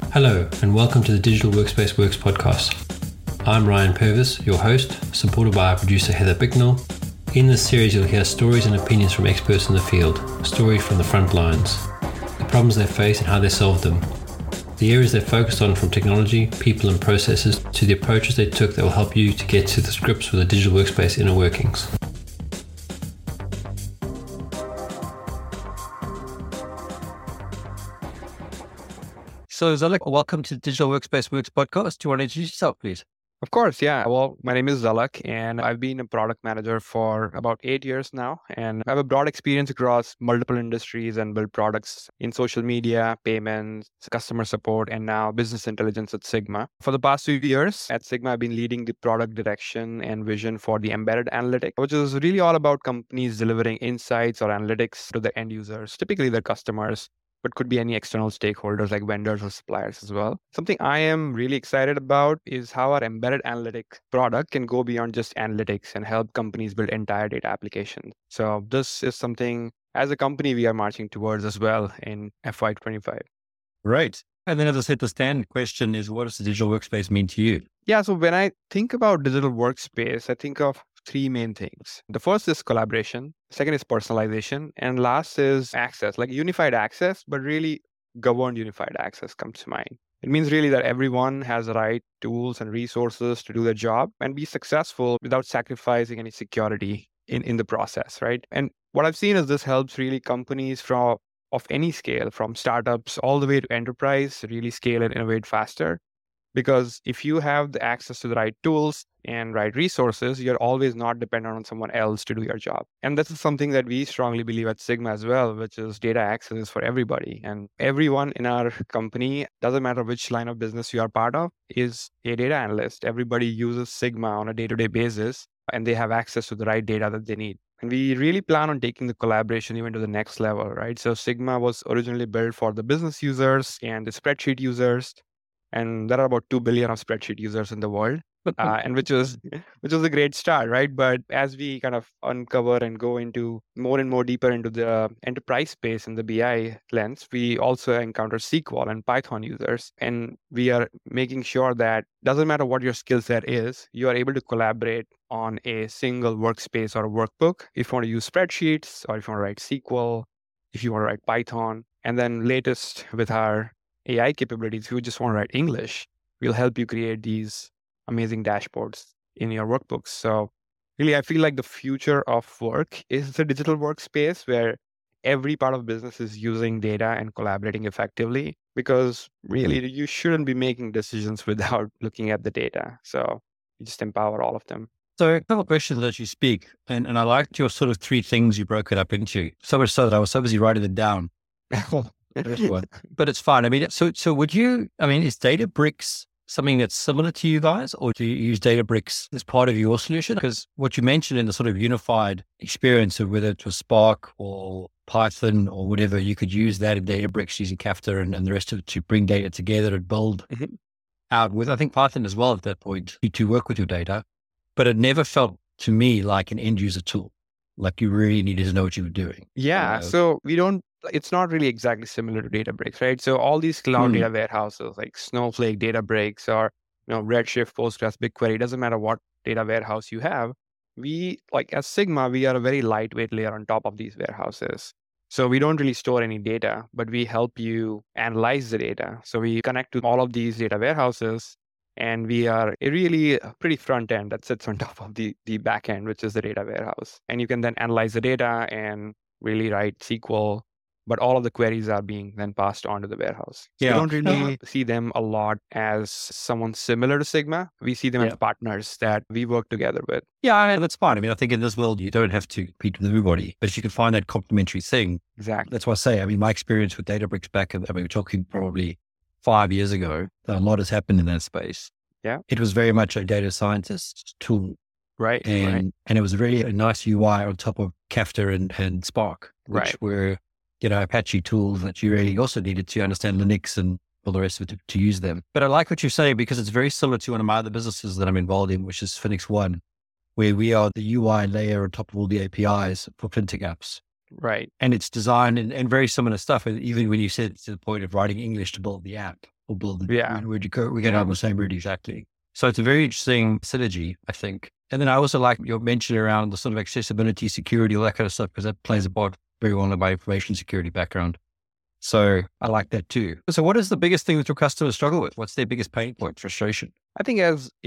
Hello, and welcome to the Digital Workspace Works podcast. I'm Ryan Purvis, your host, supported by our producer Heather Bicknell. In this series, you'll hear stories and opinions from experts in the field, stories from the front lines, the problems they face and how they solved them, the areas they focused on from technology, people and processes, to the approaches they took that will help you to get to the grips with the digital workspace inner workings. So Zalak, welcome to the Digital Workspace Works podcast. Do you want to introduce yourself, please? Of course, yeah. Well, my name is Zalak, and I've been a product manager for about 8 years now. And I have a broad experience across multiple industries and built products in social media, payments, customer support, and now business intelligence at Sigma. For the past few years at Sigma, I've been leading the product direction and vision for the embedded analytics, which is really all about companies delivering insights or analytics to their end users, typically their customers, but could be any external stakeholders like vendors or suppliers as well. Something I am really excited about is how our embedded analytics product can go beyond just analytics and help companies build entire data applications. So this is something as a company we are marching towards as well in FY25. Right. And then as I said, the standard question is, what does the digital workspace mean to you? Yeah, so when I think about digital workspace, I think of three main things. The first is collaboration, second is personalization, and last is access, like unified access, but really governed unified access comes to mind. It means really that everyone has the right tools and resources to do their job and be successful without sacrificing any security in the process, right? And what I've seen is this helps really companies of any scale, from startups all the way to enterprise, really scale and innovate faster. Because if you have the access to the right tools and right resources, you're always not dependent on someone else to do your job. And this is something that we strongly believe at Sigma as well, which is data access is for everybody. And everyone in our company, doesn't matter which line of business you are part of, is a data analyst. Everybody uses Sigma on a day-to-day basis, and they have access to the right data that they need. And we really plan on taking the collaboration even to the next level, right? So Sigma was originally built for the business users and the spreadsheet users. And there are about 2 billion of spreadsheet users in the world, and which was a great start, right? But as we kind of uncover and go into more and more deeper into the enterprise space in the BI lens, we also encounter SQL and Python users, and we are making sure that doesn't matter what your skill set is, you are able to collaborate on a single workspace or a workbook. If you want to use spreadsheets, or if you want to write SQL, if you want to write Python, and then latest with our AI capabilities, if you just want to write English, we'll help you create these amazing dashboards in your workbooks. So really, I feel like the future of work is the digital workspace where every part of business is using data and collaborating effectively, because really you shouldn't be making decisions without looking at the data. So you just empower all of them. So a couple of questions as you speak, and I liked your sort of three things you broke it up into, so much so that I was so busy writing them down. But it's fine. I mean, so is Databricks something that's similar to you guys, or do you use Databricks as part of your solution? Because what you mentioned in the sort of unified experience of whether it was Spark or Python or whatever, you could use that in Databricks using Kafka and the rest of it to bring data together and build out with, I think, Python as well at that point to work with your data. But it never felt to me like an end user tool. Like you really needed to know what you were doing. Yeah. So it's not really exactly similar to Databricks, right? So all these cloud data warehouses like Snowflake, Databricks, or Redshift, Postgres, BigQuery, doesn't matter what data warehouse you have. We, like as Sigma, we are a very lightweight layer on top of these warehouses. So we don't really store any data, but we help you analyze the data. So we connect to all of these data warehouses, and we are a pretty front end that sits on top of the back end, which is the data warehouse. And you can then analyze the data and really write SQL, but all of the queries are being then passed on to the warehouse. So we don't really see them a lot as someone similar to Sigma. We see them as partners that we work together with. Yeah, that's fine. I mean, I think in this world, you don't have to compete with everybody, but if you can find that complementary thing. Exactly. That's what I say. I mean, my experience with Databricks we're talking probably 5 years ago, a lot has happened in that space. Yeah. It was very much a data scientist tool. Right. And it was really a nice UI on top of Kafka and Spark, which were, Apache tools that you really also needed to understand Linux and all the rest of it to use them. But I like what you're saying, because it's very similar to one of my other businesses that I'm involved in, which is Phoenix One, where we are the UI layer on top of all the APIs for fintech apps. Right. And it's designed and very similar stuff. And even when you said to the point of writing English to build the app, or build it. Yeah. We're going down the same route exactly. So it's a very interesting synergy, I think. And then I also like your mention around the sort of accessibility, security, all that kind of stuff, because that plays a part very well in my information security background. So I like that too. So what is the biggest thing that your customers struggle with? What's their biggest pain point, frustration? I think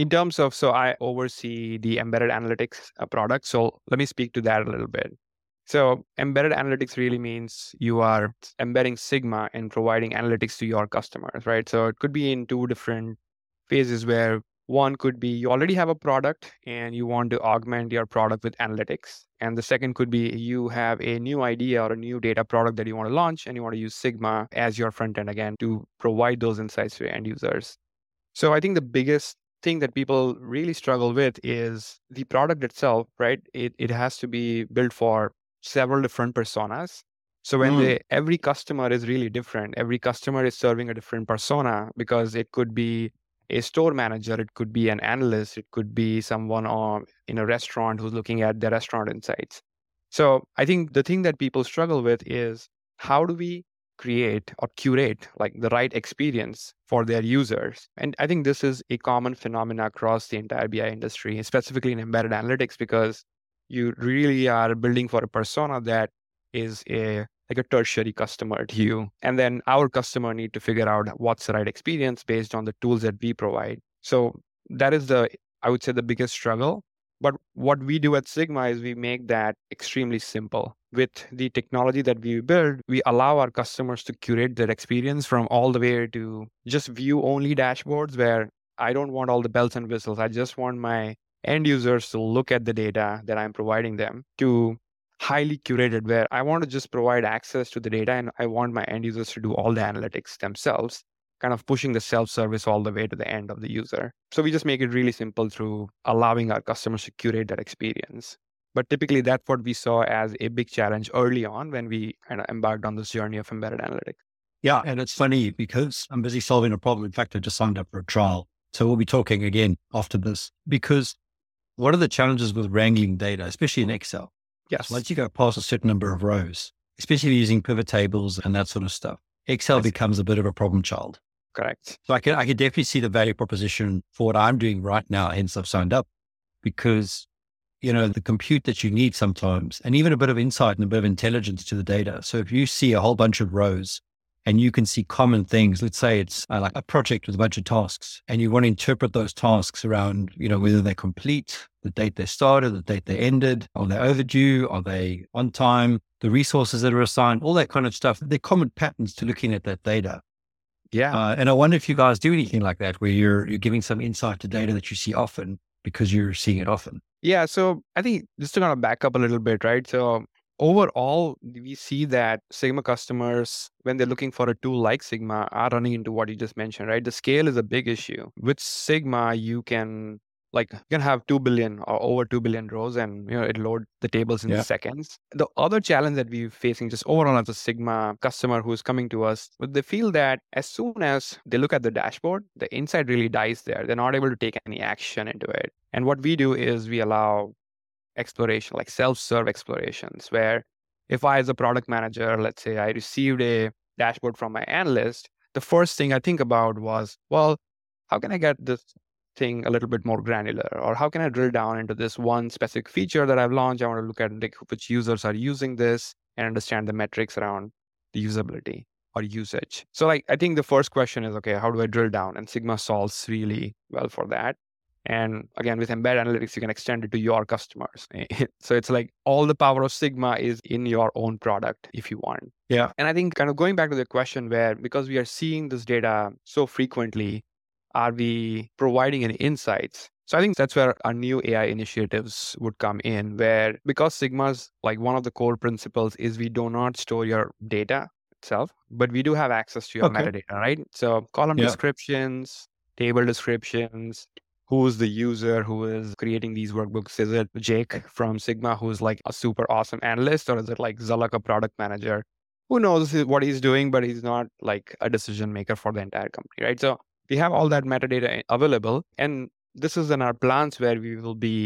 so I oversee the embedded analytics product. So let me speak to that a little bit. So embedded analytics really means you are embedding Sigma and providing analytics to your customers, right? So it could be in two different phases where one could be you already have a product and you want to augment your product with analytics. And the second could be you have a new idea or a new data product that you want to launch and you want to use Sigma as your front end again to provide those insights to your end users. So I think the biggest thing that people really struggle with is the product itself, right? It has to be built for several different personas. So when every customer is really different, every customer is serving a different persona because it could be a store manager, it could be an analyst, it could be someone in a restaurant who's looking at their restaurant insights. So I think the thing that people struggle with is how do we create or curate like the right experience for their users? And I think this is a common phenomenon across the entire BI industry, specifically in embedded analytics, because you really are building for a persona that is a tertiary customer to you. And then our customer need to figure out what's the right experience based on the tools that we provide. So that is I would say the biggest struggle. But what we do at Sigma is we make that extremely simple. With the technology that we build, we allow our customers to curate their experience from all the way to just view only dashboards where I don't want all the bells and whistles. I just want my end users to look at the data that I'm providing them, to highly curated where I want to just provide access to the data and I want my end users to do all the analytics themselves, kind of pushing the self-service all the way to the end of the user. So we just make it really simple through allowing our customers to curate that experience. But typically that's what we saw as a big challenge early on when we kind of embarked on this journey of embedded analytics. Yeah. And it's funny because I'm busy solving a problem. In fact, I just signed up for a trial. So we'll be talking again after this, because what are the challenges with wrangling data, especially in Excel? Yes. Once you go past a certain number of rows, especially using pivot tables and that sort of stuff, Excel becomes a bit of a problem child. Correct. So I can definitely see the value proposition for what I'm doing right now. Hence I've signed up, because, the compute that you need sometimes, and even a bit of insight and a bit of intelligence to the data. So if you see a whole bunch of rows and you can see common things, let's say it's like a project with a bunch of tasks, and you want to interpret those tasks around, whether they're complete, the date they started, the date they ended, are they overdue, are they on time, the resources that are assigned, all that kind of stuff. They're common patterns to looking at that data. Yeah. And I wonder if you guys do anything like that, where you're giving some insight to data that you see often because you're seeing it often. Yeah. So I think just to kind of back up a little bit, right? So overall, we see that Sigma customers, when they're looking for a tool like Sigma, are running into what you just mentioned, right? The scale is a big issue. With Sigma, you can have 2 billion or over 2 billion rows and, it load the tables in seconds. The other challenge that we're facing just overall as a Sigma customer who's coming to us, they feel that as soon as they look at the dashboard, the insight really dies there. They're not able to take any action into it. And what we do is we allow exploration, like self-serve explorations, where if I, as a product manager, let's say I received a dashboard from my analyst, the first thing I think about was, well, how can I get this thing a little bit more granular? Or how can I drill down into this one specific feature that I've launched? I want to look at which users are using this and understand the metrics around the usability or usage. So I think the first question is, okay, how do I drill down? And Sigma solves really well for that. And again, with embedded analytics, you can extend it to your customers. So it's like all the power of Sigma is in your own product if you want. Yeah. And I think kind of going back to the question where, because we are seeing this data so frequently, are we providing any insights? So I think that's where our new AI initiatives would come in, where because Sigma's one of the core principles is we do not store your data itself, but we do have access to your metadata, right? So column descriptions, table descriptions, who's the user who is creating these workbooks? Is it Jake from Sigma, who's like a super awesome analyst, or is it like Zalak, a product manager who knows what he's doing, but he's not like a decision maker for the entire company, right? So we have all that metadata available. And this is in our plans where we will be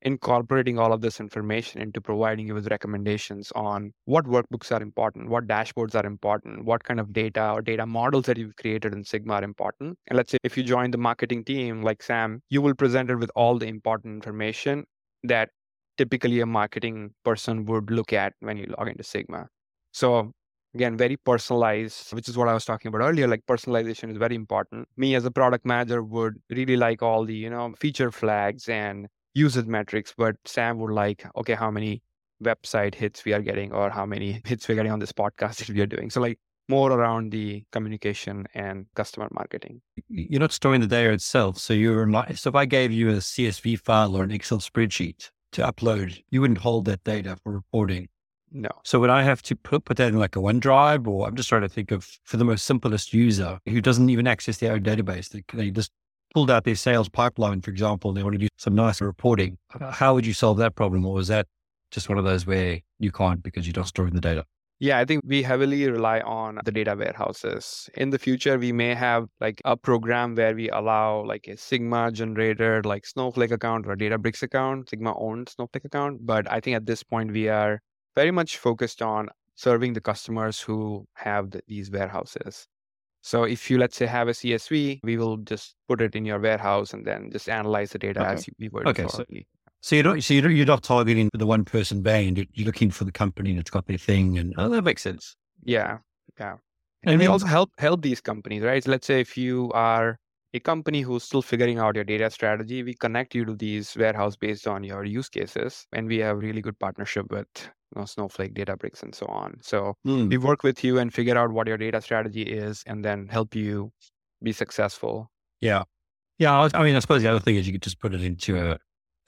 incorporating all of this information into providing you with recommendations on what workbooks are important, what dashboards are important, what kind of data or data models that you've created in Sigma are important. And let's say if you join the marketing team like Sam, you will present it with all the important information that typically a marketing person would look at when you log into Sigma. So again, very personalized, which is what I was talking about earlier. Like personalization is very important. Me as a product manager would really like all the, feature flags and usage metrics, but Sam would like, okay, how many website hits we are getting or how many hits we're getting on this podcast that we are doing. So like more around the communication and customer marketing. You're not storing the data itself. So so if I gave you a CSV file or an Excel spreadsheet to upload, you wouldn't hold that data for reporting. No. So would I have to put that in like a OneDrive, or I'm just trying to think of for the most simplest user who doesn't even access their own database, they just pulled out their sales pipeline, for example, and they want to do some nice reporting. How would you solve that problem? Or is that just one of those where you can't because you're not storing the data? Yeah, I think we heavily rely on the data warehouses. In the future, we may have like a program where we allow like a Sigma generated like Snowflake account or a Databricks account, Sigma owned Snowflake account. But I think at this point, we are very much focused on serving the customers who have these warehouses. So if you, let's say, have a CSV, we will just put it in your warehouse and then just analyze the data as we were before. So you're not targeting the one person band. You're looking for the company that's got their thing, and that makes sense. Yeah. And we also help these companies, right? So let's say if you are a company who's still figuring out your data strategy, we connect you to these warehouse based on your use cases, and we have really good partnership with Snowflake, Databricks, and so on. So we work with you and figure out what your data strategy is, and then help you be successful. Yeah. I mean, I suppose the other thing is you could just put it into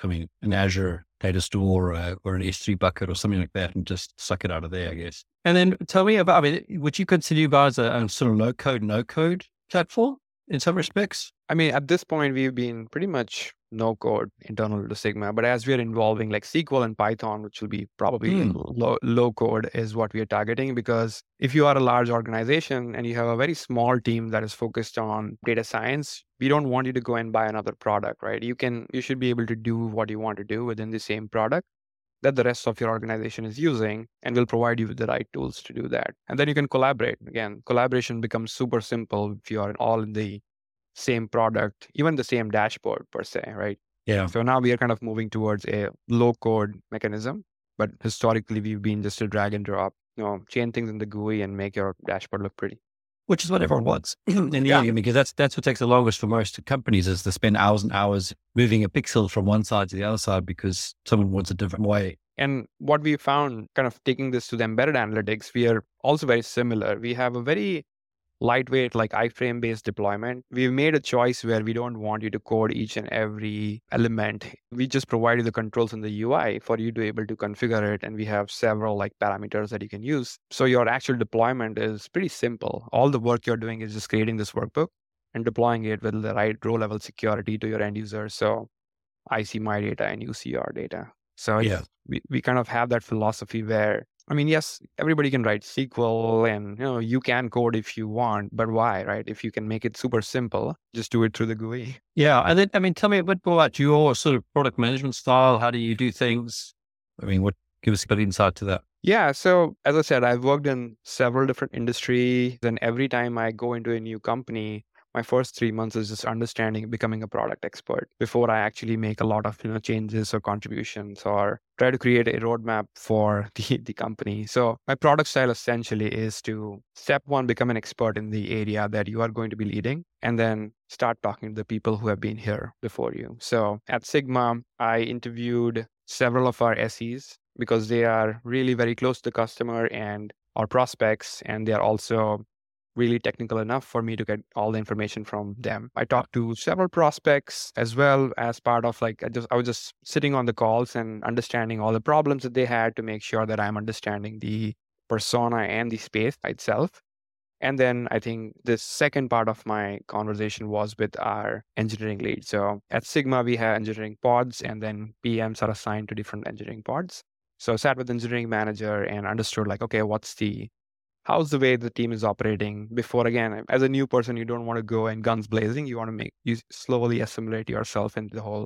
an Azure data store or an S3 bucket or something like that and just suck it out of there, I guess. And then tell me about, would you consider you guys a sort of low code, no code platform in some respects? I mean, at this point, we've been pretty much no code internal to Sigma, but as we're involving like SQL and Python, which will be probably low code is what we are targeting, because if you are a large organization and you have a very small team that is focused on data science, we don't want you to go and buy another product, right? You should be able to do what you want to do within the same product that the rest of your organization is using, and we'll provide you with the right tools to do that. And then you can collaborate. Again, collaboration becomes super simple if you are all in the same product, even the same dashboard per se, right? Yeah. So now we are kind of moving towards a low code mechanism, but historically we've been just a drag and drop, chain things in the GUI and make your dashboard look pretty. Which is what everyone wants in the end, because that's what takes the longest for most companies, is to spend hours and hours moving a pixel from one side to the other side because someone wants a different way. And what we found, kind of taking this to the embedded analytics, we are also very similar. We have a very lightweight, like iframe based deployment. We've made a choice where we don't want you to code each and every element. We just provide you the controls in the UI for you to be able to configure it. And we have several like parameters that you can use. So your actual deployment is pretty simple. All the work you're doing is just creating this workbook and deploying it with the right row level security to your end user. So I see my data and you see your data. So we kind of have that philosophy where, yes, everybody can write SQL and, you can code if you want, but why, right? If you can make it super simple, just do it through the GUI. Yeah. And then, tell me a bit more about your sort of product management style. How do you do things? Give us a bit of insight to that. Yeah. So as I said, I've worked in several different industries, and every time I go into a new company, my first 3 months is just becoming a product expert before I actually make a lot of changes or contributions or try to create a roadmap for the company. So my product style essentially is to step one, become an expert in the area that you are going to be leading, and then start talking to the people who have been here before you. So at Sigma, I interviewed several of our SEs because they are really very close to the customer and our prospects, and they are also really technical enough for me to get all the information from them. I talked to several prospects as well as part of I was just sitting on the calls and understanding all the problems that they had to make sure that I'm understanding the persona and the space itself. And then I think the second part of my conversation was with our engineering lead. So at Sigma, we have engineering pods, and then PMs are assigned to different engineering pods. So I sat with the engineering manager and understood okay, how's the way the team is operating before, again, as a new person, you don't want to go and guns blazing. You want to you slowly assimilate yourself into the whole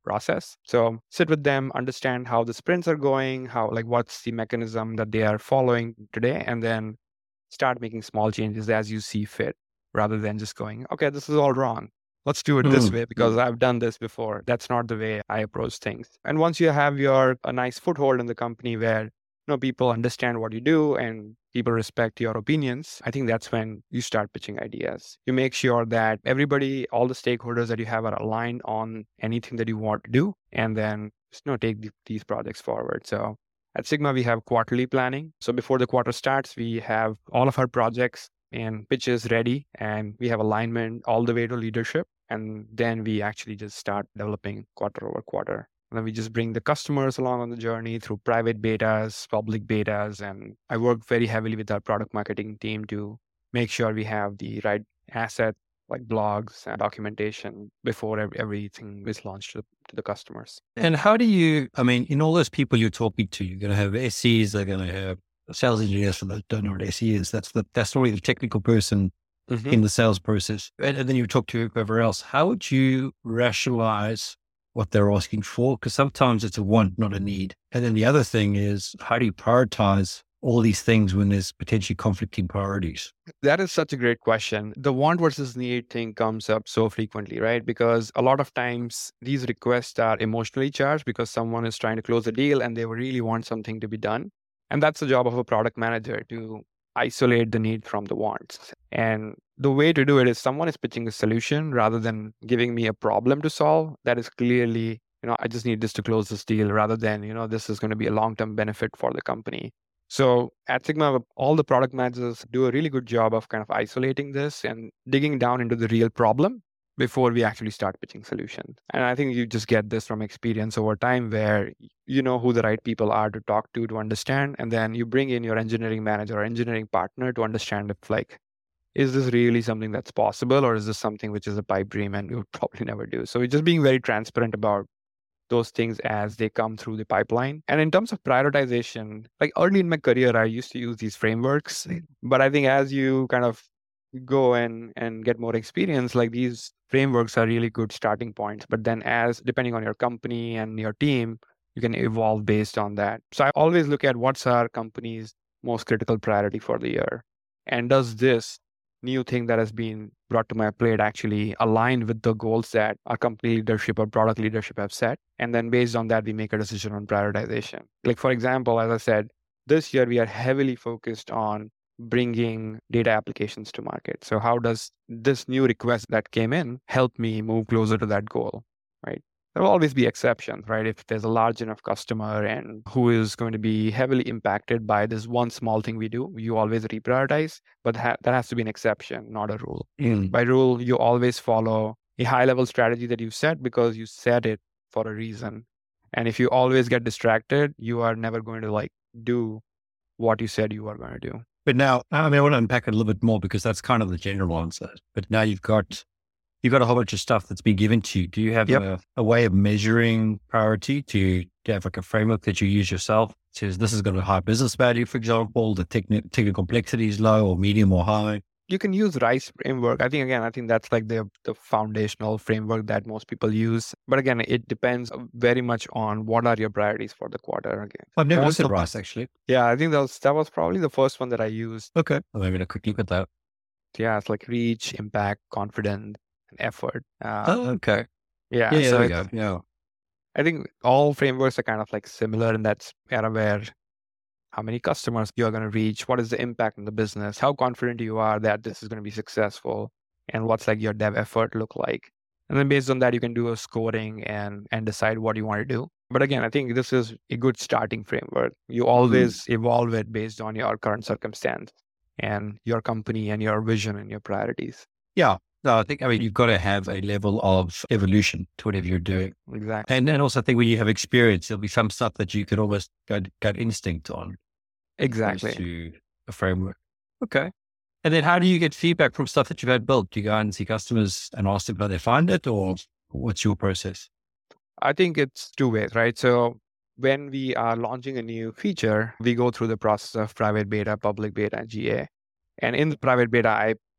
process. So sit with them, understand how the sprints are going, what's the mechanism that they are following today, and then start making small changes as you see fit, rather than just going, okay, this is all wrong. Let's do it this way because I've done this before. That's not the way I approach things. And once you have a nice foothold in the company where people understand what you do and people respect your opinions, I think that's when you start pitching ideas. You make sure that everybody, all the stakeholders that you have are aligned on anything that you want to do, and then take these projects forward. So at Sigma, we have quarterly planning. So before the quarter starts, we have all of our projects and pitches ready, and we have alignment all the way to leadership. And then we actually just start developing quarter over quarter. And then we just bring the customers along on the journey through private betas, public betas. And I work very heavily with our product marketing team to make sure we have the right asset, like blogs and documentation, before everything is launched to the customers. And how do you, in all those people you're talking to, you're going to have SEs, they're going to have sales engineers, for those who don't know what SE is. That's really the technical person in the sales process. And then you talk to whoever else. How would you rationalize what they're asking for? Because sometimes it's a want, not a need. And then the other thing is, how do you prioritize all these things when there's potentially conflicting priorities? That is such a great question. The want versus need thing comes up so frequently, right? Because a lot of times these requests are emotionally charged because someone is trying to close a deal and they really want something to be done. And that's the job of a product manager, to isolate the need from the wants. And the way to do it is, someone is pitching a solution rather than giving me a problem to solve. That is clearly, I just need this to close this deal, rather than, this is going to be a long-term benefit for the company. So at Sigma, all the product managers do a really good job of kind of isolating this and digging down into the real problem before we actually start pitching solutions. And I think you just get this from experience over time, where you know who the right people are to talk to understand. And then you bring in your engineering manager or engineering partner to understand if, is this really something that's possible, or is this something which is a pipe dream and we would probably never do? So we're just being very transparent about those things as they come through the pipeline. And in terms of prioritization, early in my career, I used to use these frameworks. But I think as you kind of go and get more experience, these frameworks are really good starting points. But then depending on your company and your team, you can evolve based on that. So I always look at what's our company's most critical priority for the year. And does this new thing that has been brought to my plate actually align with the goals that our company leadership or product leadership have set? And then based on that, we make a decision on prioritization. For example, as I said, this year we are heavily focused on bringing data applications to market. So how does this new request that came in help me move closer to that goal, right? There will always be exceptions, right? If there's a large enough customer and who is going to be heavily impacted by this one small thing we do, you always reprioritize, but that has to be an exception, not a rule. By rule, you always follow a high-level strategy that you set because you set it for a reason. And if you always get distracted, you are never going to do what you said you are going to do. But now, I want to unpack it a little bit more, because that's kind of the general answer. But now you've got a whole bunch of stuff that's been given to you. Do you have a way of measuring priority? Do you have a framework that you use yourself? It says this has got a high business value, for example, the technical complexity is low or medium or high. You can use RICE framework. I think that's the foundational framework that most people use. But again, it depends very much on what are your priorities for the quarter. Again, I've never looked at RICE, actually. Yeah, I think that was probably the first one that I used. Okay. Well, maybe a quick look at that. Yeah, it's reach, impact, confidence, and effort. Okay. Yeah. Yeah, there we go. Yeah. I think all frameworks are kind of similar in that area, where how many customers you're going to reach, what is the impact on the business, how confident you are that this is going to be successful, and what's your dev effort look like. And then based on that, you can do a scoring and decide what you want to do. But again, I think this is a good starting framework. You always evolve it based on your current circumstance and your company and your vision and your priorities. Yeah. No, I think, you've got to have a level of evolution to whatever you're doing. Exactly. And also I think when you have experience, there'll be some stuff that you could almost get instinct on. Exactly. To a framework. Okay. And then how do you get feedback from stuff that you've had built? Do you go out and see customers and ask them how they find it, or what's your process? I think it's two ways, right? So when we are launching a new feature, we go through the process of private beta, public beta, and GA. And in the private beta, I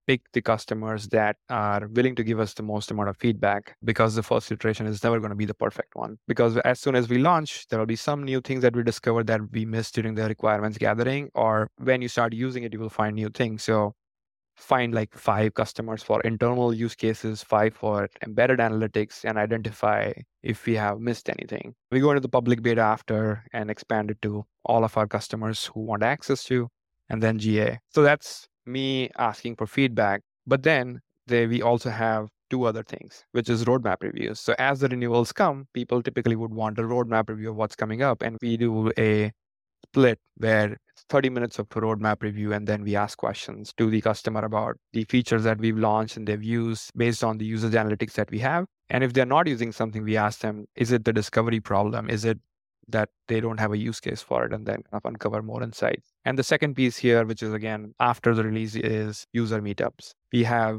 pick the customers that are willing to give us the most amount of feedback, because the first iteration is never going to be the perfect one. Because as soon as we launch, there will be some new things that we discover that we missed during the requirements gathering, or when you start using it, you will find new things. So find like 5 customers for internal use cases, 5 for embedded analytics, and identify if we have missed anything. We go into the public beta after and expand it to all of our customers who want access to, and then GA. So that's me asking for feedback. But then we also have 2 other things, which is roadmap reviews. So as the renewals come, people typically would want a roadmap review of what's coming up. And we do a split where it's 30 minutes of a roadmap review, and then we ask questions to the customer about the features that we've launched and they've used based on the usage analytics that we have. And if they're not using something, we ask them, is it the discovery problem? Is it that they don't have a use case for it? And then uncover more insights. And the second piece here, which is again after the release, is user meetups. We have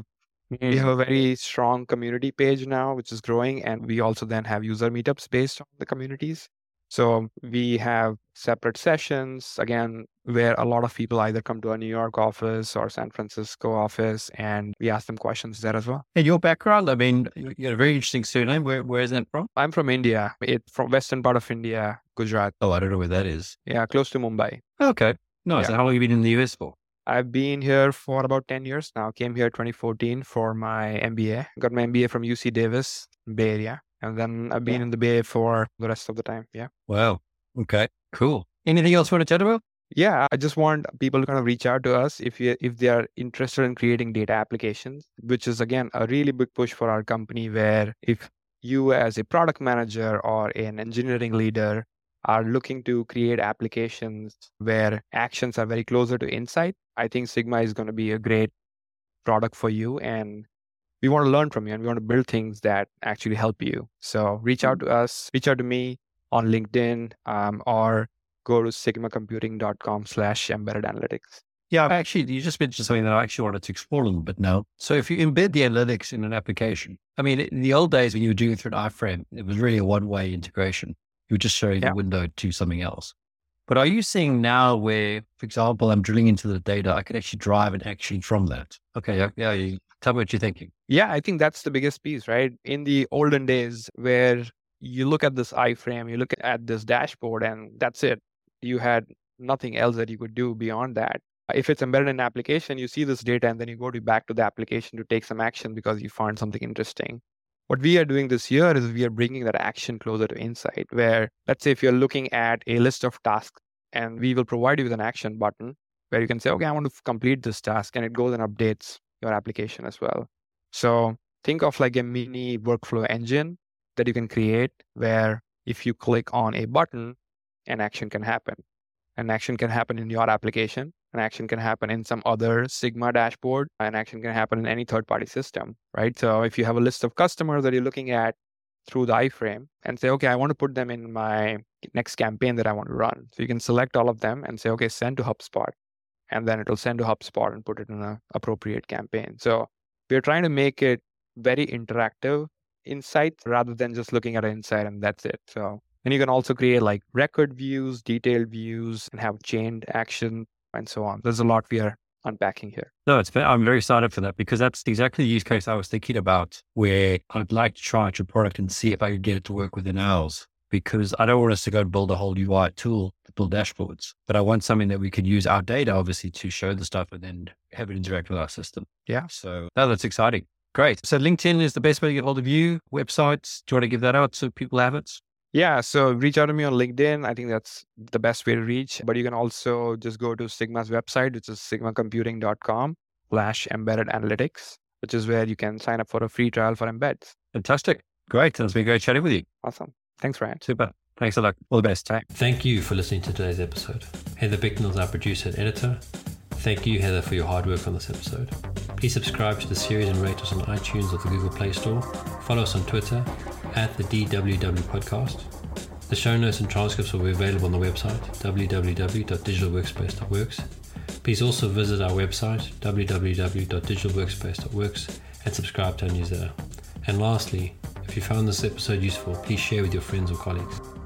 a very strong community page now, which is growing. And we also then have user meetups based on the communities. So we have separate sessions, again, where a lot of people either come to our New York office or San Francisco office, and we ask them questions there as well. And your background, I mean, you got a very interesting surname. Where is that from? I'm from India. It's from western part of India, Gujarat. Oh, I don't know where that is. Yeah, close to Mumbai. Okay. Nice. Yeah. And how long have you been in the US for? I've been here for about 10 years now. Came here 2014 for my MBA. Got my MBA from UC Davis, Bay Area. And then I've been in the Bay for the rest of the time. Yeah. Wow. Okay. Cool. Anything else you want to chat about? Yeah, I just want people to kind of reach out to us if they are interested in creating data applications, which is again a really big push for our company, where if you as a product manager or an engineering leader are looking to create applications where actions are very closer to insight, I think Sigma is going to be a great product for you. And we want to learn from you, and we want to build things that actually help you. So reach out to us, reach out to me on LinkedIn, or go to sigmacomputing.com/embedded analytics. Yeah, actually, you just mentioned something that I actually wanted to explore a little bit now. So if you embed the analytics in an application, I mean, in the old days when you were doing it through an iframe, it was really a one-way integration. You were just showing the window to something else. But are you seeing now where, for example, I'm drilling into the data, I can actually drive an action from that? Okay, yeah, tell me what you're thinking. Yeah, I think that's the biggest piece, right? In the olden days where you look at this iframe, you look at this dashboard, and that's it. You had nothing else that you could do beyond that. If it's embedded in an application, you see this data and then you go back to the application to take some action because you found something interesting. What we are doing this year is we are bringing that action closer to insight, where let's say if you're looking at a list of tasks, and we will provide you with an action button where you can say, okay, I want to complete this task, and it goes and updates your application as well. So think of like a mini workflow engine that you can create where if you click on a button, an action can happen. An action can happen in your application. An action can happen in some other Sigma dashboard. An action can happen in any third-party system, right? So if you have a list of customers that you're looking at through the iframe and say, okay, I want to put them in my next campaign that I want to run. So you can select all of them and say, okay, send to HubSpot. And then it'll send to HubSpot and put it in an appropriate campaign. So we're trying to make it very interactive insight rather than just looking at an insight and that's it. So then you can also create like record views, detailed views, and have chained action and so on. There's a lot we are unpacking here. No, I'm very excited for that because that's exactly the use case I was thinking about, where I'd like to try out your product and see if I could get it to work within ours, because I don't want us to go and build a whole UI tool to build dashboards, but I want something that we could use our data, obviously, to show the stuff and then have it interact with our system. Yeah. So that's exciting. Great. So LinkedIn is the best way to get hold of you. Websites, do you want to give that out so people have it? Yeah, so reach out to me on LinkedIn. I think that's the best way to reach. But you can also just go to Sigma's website, which is sigmacomputing.com/embedded analytics, which is where you can sign up for a free trial for embeds. Fantastic. Great. It's been great chatting with you. Awesome. Thanks, Ryan. Super. Thanks a lot. All the best. Thank you for listening to today's episode. Heather Bicknell is our producer and editor. Thank you, Heather, for your hard work on this episode. Please subscribe to the series and rate us on iTunes or the Google Play Store. Follow us on Twitter @the DWW Podcast. The show notes and transcripts will be available on the website www.digitalworkspace.works. Please also visit our website www.digitalworkspace.works and subscribe to our newsletter. And lastly, if you found this episode useful, please share with your friends or colleagues.